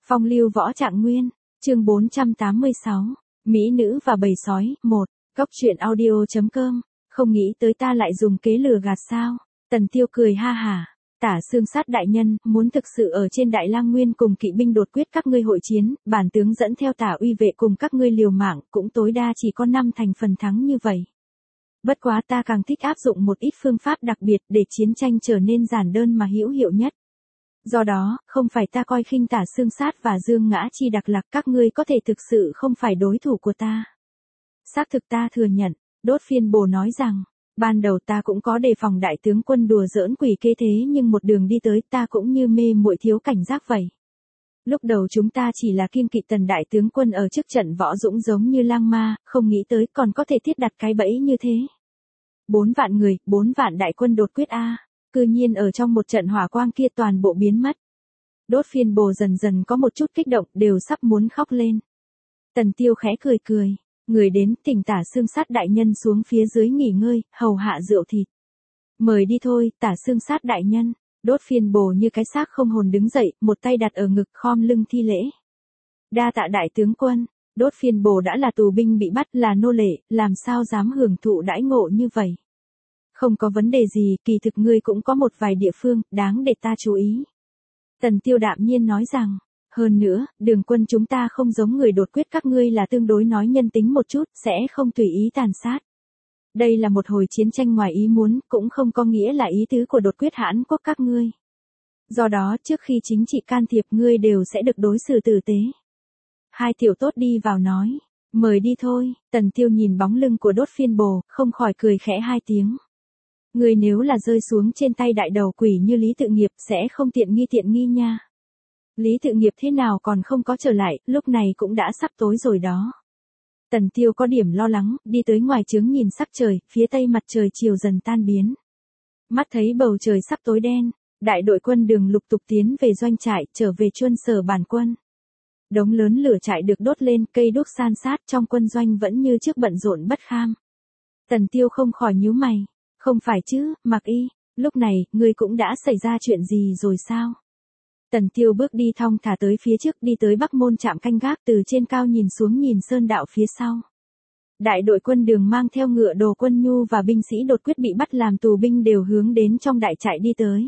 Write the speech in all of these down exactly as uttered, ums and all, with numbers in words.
Phong lưu võ trạng nguyên, chương bốn trăm tám mươi sáu, Mỹ nữ và bầy sói, một, Cốc truyện audio.com, không nghĩ tới ta lại dùng kế lừa gạt sao, Tần Tiêu cười ha hả, Tả Xương Sát đại nhân, muốn thực sự ở trên Đại Lang Nguyên cùng kỵ binh đột quyết các ngươi hội chiến, bản tướng dẫn theo Tả Uy vệ cùng các ngươi liều mạng, cũng tối đa chỉ có năm thành phần thắng như vậy. Bất quá ta càng thích áp dụng một ít phương pháp đặc biệt để chiến tranh trở nên giản đơn mà hữu hiệu nhất. Do đó, không phải ta coi khinh Tả Xương Sát và Dương Ngã Chi Đặc Lạc, các ngươi có thể thực sự không phải đối thủ của ta. Xác thực ta thừa nhận, Đốt Phiên Bồ nói rằng, ban đầu ta cũng có đề phòng đại tướng quân đùa giỡn quỷ kế thế, nhưng một đường đi tới ta cũng như mê muội thiếu cảnh giác vậy. Lúc đầu chúng ta chỉ là kiêng kỵ Tần đại tướng quân ở trước trận võ dũng giống như lang ma, không nghĩ tới còn có thể thiết đặt cái bẫy như thế. Bốn vạn người, bốn vạn đại quân đột quyết a, cư nhiên ở trong một trận hỏa quang kia toàn bộ biến mất. Đốt Phiên Bồ dần dần có một chút kích động, đều sắp muốn khóc lên. Tần Tiêu khẽ cười cười, người đến, thỉnh Tả Xương Sát đại nhân xuống phía dưới nghỉ ngơi, hầu hạ rượu thịt. Mời đi thôi, Tả Xương Sát đại nhân. Đốt Phiên Bồ như cái xác không hồn đứng dậy, một tay đặt ở ngực khom lưng thi lễ. Đa tạ đại tướng quân. Đốt Phiên Bồ đã là tù binh bị bắt, là nô lệ, làm sao dám hưởng thụ đãi ngộ như vậy. Không có vấn đề gì, kỳ thực ngươi cũng có một vài địa phương, đáng để ta chú ý. Tần Tiêu đạm nhiên nói rằng, hơn nữa, đường quân chúng ta không giống người đột quyết các ngươi là tương đối nói nhân tính một chút, sẽ không tùy ý tàn sát. Đây là một hồi chiến tranh ngoài ý muốn, cũng không có nghĩa là ý tứ của đột quyết Hãn Quốc các ngươi. Do đó, trước khi chính trị can thiệp ngươi đều sẽ được đối xử tử tế. Hai tiểu tốt đi vào nói, mời đi thôi. Tần Tiêu nhìn bóng lưng của Đốt Phiên Bồ, không khỏi cười khẽ hai tiếng. Ngươi nếu là rơi xuống trên tay đại đầu quỷ như Lý Tự Nghiệp sẽ không tiện nghi tiện nghi nha. Lý Tự Nghiệp thế nào còn không có trở lại, lúc này cũng đã sắp tối rồi đó. Tần Tiêu có điểm lo lắng, đi tới ngoài trướng nhìn sắc trời, phía tây mặt trời chiều dần tan biến. Mắt thấy bầu trời sắp tối đen, đại đội quân Đường lục tục tiến về doanh trại, trở về chuân sở bản quân. Đống lớn lửa trại được đốt lên, cây đuốc san sát, trong quân doanh vẫn như trước bận rộn bất kham. Tần Tiêu không khỏi nhíu mày, không phải chứ, Mạc Y, lúc này, ngươi cũng đã xảy ra chuyện gì rồi sao? Tần Tiêu bước đi thong thả tới phía trước, đi tới Bắc Môn trạm canh gác, từ trên cao nhìn xuống nhìn sơn đạo phía sau. Đại đội quân Đường mang theo ngựa đồ quân nhu và binh sĩ đột quyết bị bắt làm tù binh đều hướng đến trong đại trại đi tới.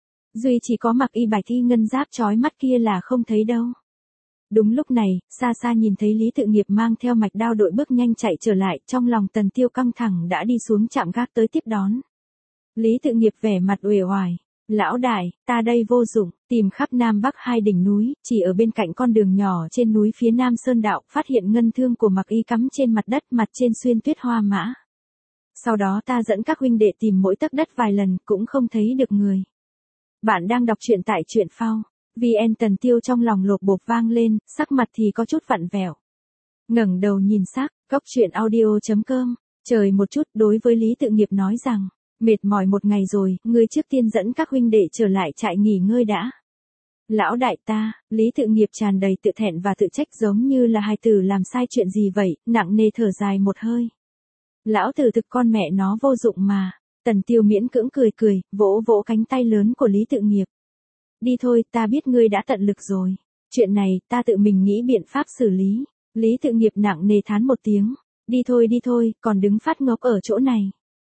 Duy chỉ có Mạc Y bạch y ngân giáp chói mắt kia là không thấy đâu. Đúng lúc này, xa xa nhìn thấy Lý Tự Nghiệp mang theo mạch đao đội bước nhanh chạy trở lại, trong lòng Tần Tiêu căng thẳng đã đi xuống trạm gác tới tiếp đón. Lý Tự Nghiệp vẻ mặt uể oải. Lão đại, ta đây vô dụng, tìm khắp Nam Bắc hai đỉnh núi, chỉ ở bên cạnh con đường nhỏ trên núi phía Nam Sơn Đạo, phát hiện ngân thương của Mạc Y cắm trên mặt đất, mặt trên xuyên tuyết hoa mã. Sau đó ta dẫn các huynh đệ tìm mỗi tấc đất vài lần, cũng không thấy được người. Bạn đang đọc truyện tại truyện phao. vê en. Tần Tiêu trong lòng lột bột vang lên, sắc mặt thì có chút vặn vẹo. Ngẩng đầu nhìn sắc, Cốc truyện audio.com, trời một chút, đối với Lý Tự Nghiệp nói rằng, mệt mỏi một ngày rồi, ngươi trước tiên dẫn các huynh đệ trở lại trại nghỉ ngơi đã. Lão đại ta, Lý Tự Nghiệp tràn đầy tự thẹn và tự trách giống như là hài tử làm sai chuyện gì vậy, nặng nề thở dài một hơi. Lão tử thực con mẹ nó vô dụng mà. Tần Tiêu miễn cưỡng cười cười, vỗ vỗ cánh tay lớn của Lý Tự Nghiệp. Đi thôi, ta biết ngươi đã tận lực rồi. Chuyện này, ta tự mình nghĩ biện pháp xử lý. Lý Tự Nghiệp nặng nề thán một tiếng. Đi thôi đi thôi, còn đứng phát ngốc ở chỗ này.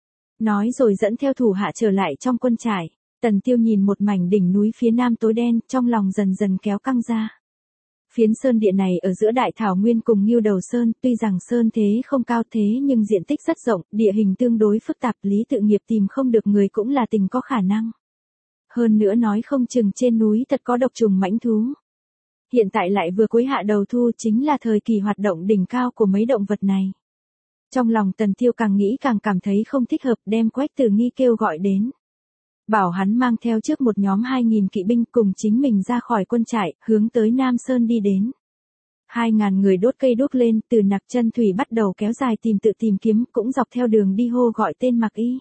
Nói rồi dẫn theo thủ hạ trở lại trong quân trại. Tần Tiêu nhìn một mảnh đỉnh núi phía nam tối đen, trong lòng dần dần kéo căng ra. Phiến sơn địa này ở giữa đại thảo nguyên cùng Ngưu Đầu Sơn, tuy rằng sơn thế không cao thế nhưng diện tích rất rộng, địa hình tương đối phức tạp, Lý Tự Nghiệp tìm không được người cũng là tình có khả năng. Hơn nữa nói không chừng trên núi thật có độc trùng mãnh thú. Hiện tại lại vừa cuối hạ đầu thu, chính là thời kỳ hoạt động đỉnh cao của mấy động vật này. Trong lòng Tần Tiêu càng nghĩ càng cảm thấy không thích hợp, đem Quách Tử Nghi kêu gọi đến. Bảo hắn mang theo trước một nhóm hai nghìn kỵ binh cùng chính mình ra khỏi quân trại, hướng tới Nam Sơn đi đến. Hai ngàn người đốt cây đuốc lên, từ Nặc Chân Thủy bắt đầu kéo dài tìm tự tìm kiếm, cũng dọc theo đường đi hô gọi tên Mạc Y.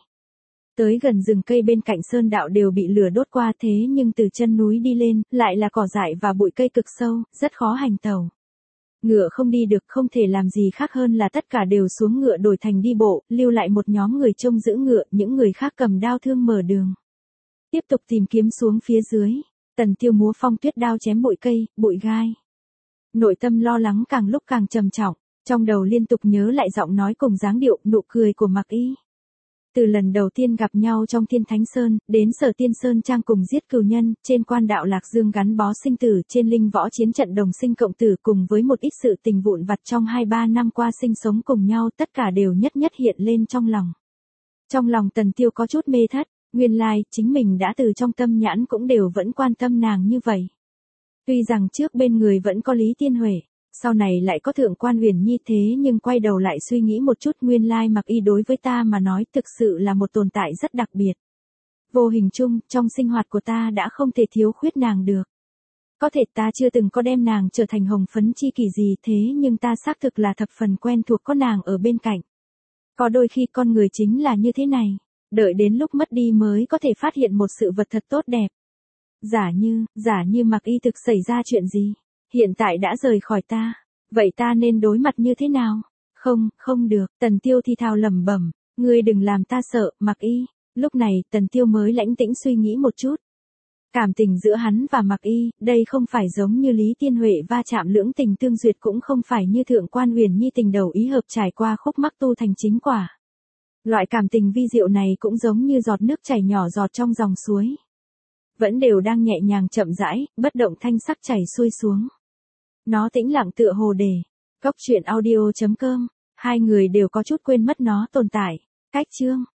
Tới gần rừng cây bên cạnh sơn đạo đều bị lửa đốt qua, thế nhưng từ chân núi đi lên, lại là cỏ dại và bụi cây cực sâu, rất khó hành tàu. Ngựa không đi được, không thể làm gì khác hơn là tất cả đều xuống ngựa đổi thành đi bộ, lưu lại một nhóm người trông giữ ngựa, những người khác cầm đao thương mở đường. Tiếp tục tìm kiếm xuống phía dưới. Tần Tiêu múa phong tuyết đao chém bụi cây, bụi gai. Nội tâm lo lắng càng lúc càng trầm trọng, trong đầu liên tục nhớ lại giọng nói cùng dáng điệu, nụ cười của Mạc Y. Từ lần đầu tiên gặp nhau trong Thiên Thánh Sơn, đến Sở Tiên Sơn Trang cùng giết cừu nhân, trên quan đạo Lạc Dương gắn bó sinh tử, trên linh võ chiến trận đồng sinh cộng tử, cùng với một ít sự tình vụn vặt trong hai ba năm qua sinh sống cùng nhau, tất cả đều nhất nhất hiện lên trong lòng. Trong lòng Tần Tiêu có chút mê thất, nguyên lai, chính mình đã từ trong tâm nhãn cũng đều vẫn quan tâm nàng như vậy. Tuy rằng trước bên người vẫn có Lý Tiên Huệ, sau này lại có Thượng quan Huyền Nhi, thế nhưng quay đầu lại suy nghĩ một chút, nguyên lai Mạc Y đối với ta mà nói thực sự là một tồn tại rất đặc biệt. Vô hình chung, trong sinh hoạt của ta đã không thể thiếu khuyết nàng được. Có thể ta chưa từng có đem nàng trở thành hồng phấn chi kỷ gì, thế nhưng ta xác thực là thập phần quen thuộc có nàng ở bên cạnh. Có đôi khi con người chính là như thế này, đợi đến lúc mất đi mới có thể phát hiện một sự vật thật tốt đẹp. Giả như, giả như Mạc Y thực xảy ra chuyện gì, hiện tại đã rời khỏi ta, vậy ta nên đối mặt như thế nào? Không, không được, Tần Tiêu thì thào lẩm bẩm, ngươi đừng làm ta sợ, Mạc Y. Lúc này, Tần Tiêu mới lãnh tĩnh suy nghĩ một chút. Cảm tình giữa hắn và Mạc Y, đây không phải giống như Lý Tiên Huệ va chạm lưỡng tình tương duyệt, cũng không phải như Thượng quan Huyền Nhi tình đầu ý hợp trải qua khúc mắc tu thành chính quả. Loại cảm tình vi diệu này cũng giống như giọt nước chảy nhỏ giọt trong dòng suối. Vẫn đều đang nhẹ nhàng chậm rãi, bất động thanh sắc chảy xuôi xuống. Nó tĩnh lặng tựa hồ đề. Cốc truyện audio chấm com, hai người đều có chút quên mất nó tồn tại. Cách chương.